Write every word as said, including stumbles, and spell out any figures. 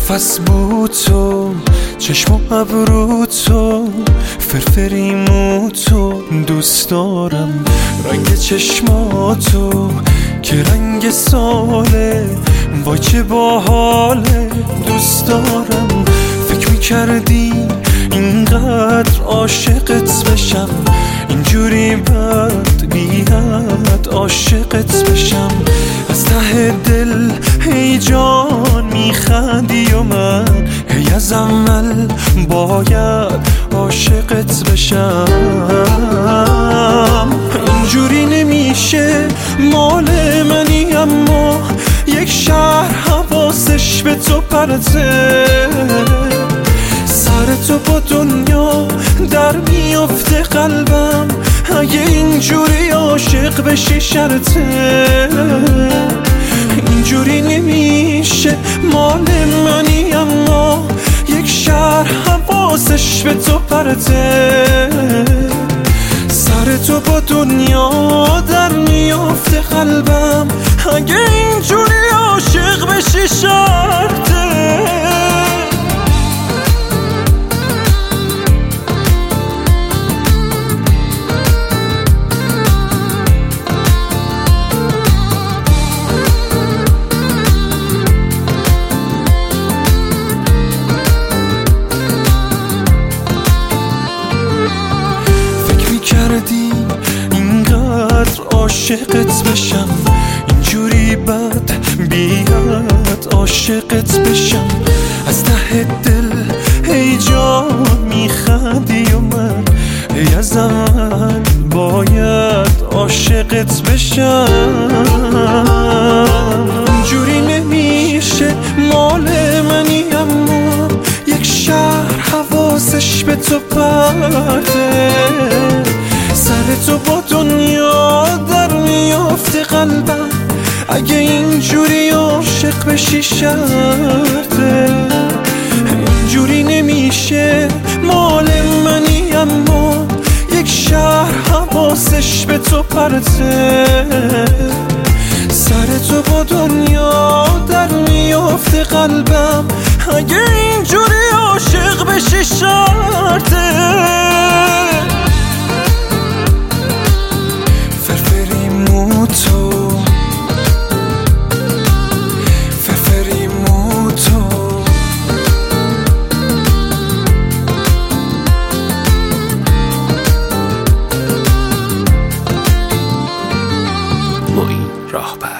نفس بود تو، چشم و ابرو تو، فرفری مو تو، دوست دارم رنگ چشماتو که رنگ ساله، وای چه باحاله، دوست دارم. فکر میکردی اینقدر عاشقت بشم، اینجوری بد بیاد عاشقت بشم. از ته دل ای جان میخندی و من هی از اول باید عاشقت بشم. اینجوری نمیشه، مال منی اما یک شهر حواسش به تو پرته، سر تو با دنیا در میفته قلبم، اگه اینجوری عاشق بشی شرطه. اینجوری نمیشه، مال منی اما یک شهر حواسش به تو پرته، سر تو با دنیا در میفته قلبم، اگه اینجوری عاشق بشی شرطه. اینقدر عاشقت بشم، اینجوری بد بیاد عاشقت بشم. از ته دل ای جان میخندی و من ای از اول باید عاشقت بشم. اینجوری نمیشه، مال منی اما یک شهر حواسش به تو پرته، سر تو با دنیا در میافته قلبم، اگه اینجوری عاشق بشی شرطه. اینجوری نمیشه، مال منی اما یک شهر حواسش به تو پرته، سر تو با دنیا در میافته قلبم، اگه اینجوری عاشق بشی شرطه. راهبر